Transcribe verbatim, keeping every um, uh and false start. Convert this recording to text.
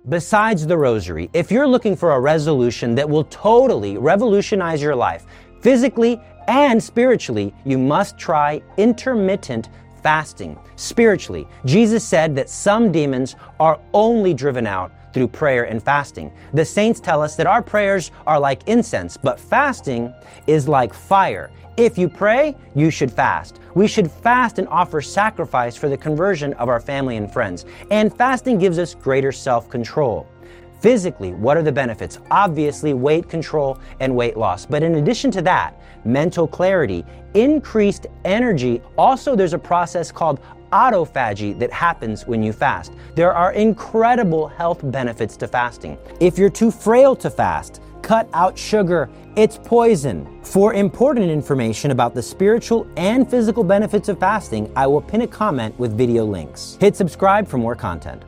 Besides the rosary, if you're looking for a resolution that will totally revolutionize your life, physically and spiritually, you must try intermittent fasting. Spiritually, Jesus said that some demons are only driven out through prayer and fasting. The saints tell us that our prayers are like incense, but fasting is like fire. If you pray, you should fast. We should fast and offer sacrifice for the conversion of our family and friends. And fasting gives us greater self-control. Physically, what are the benefits? Obviously, weight control and weight loss. But in addition to that, mental clarity, increased energy. Also, there's a process called autophagy that happens when you fast. There are incredible health benefits to fasting. If you're too frail to fast, cut out sugar. It's poison. For important information about the spiritual and physical benefits of fasting, I will pin a comment with video links. Hit subscribe for more content.